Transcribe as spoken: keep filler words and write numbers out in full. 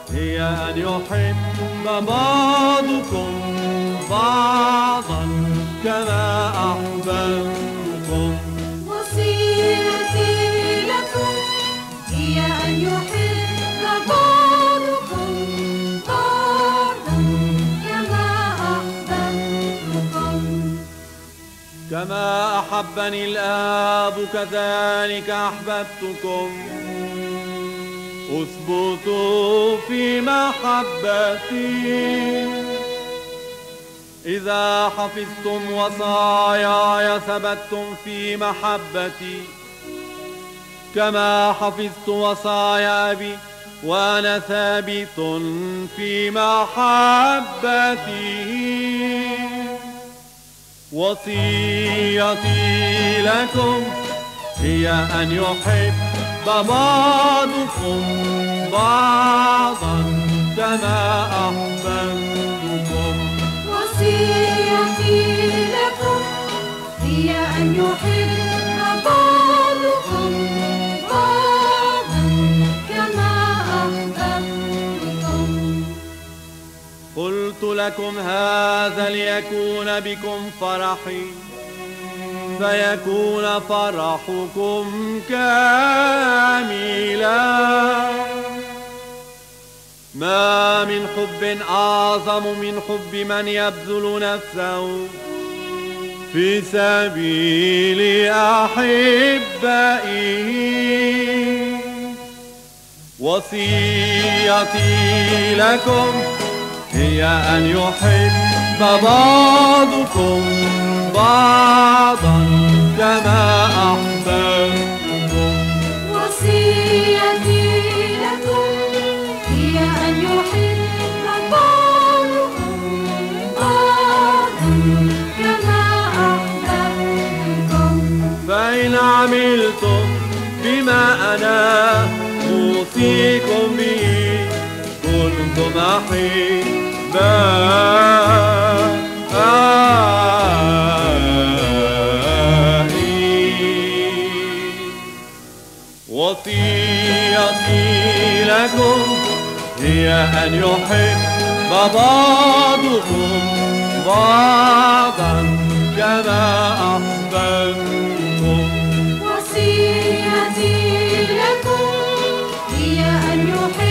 هي أن يحب بعضكم بعضا كما أحببتكم. وصيتي لكم هي أن يحب بعضكم بعضا كما أحببتكم. كما أحبني الآب كذلك أحببتكم، اثبتوا في محبتي. إذا حفظتم وصاياي ثبتتم في محبتي، كما حفظت وصايا أبي وأنا ثابت في محبته. وصيتي لكم هي أن يحب بعضكم بعضا كما أحببتكم. وصيتي لكم هي أن يحب بعضكم بعضا كما أحببتكم. قلت لكم هذا ليكون بكم فرحي، فيكون فرحكم كاملا. ما من حب أعظم من حب من يبذل نفسه في سبيل أحبائه. وصيتي لكم هي أن يحب بعضكم بعضا كما أحببتكم. وصيتي لكم هي أن يحب بعضكم بعضا كما أحببتكم. فإن عملتم بما أنا أوصيكم به كنتم أحبائي. وصيتي لكم هي أن يحب بعضكم بعضا كما أحببتكم. وصيتي لكم هي أن يحب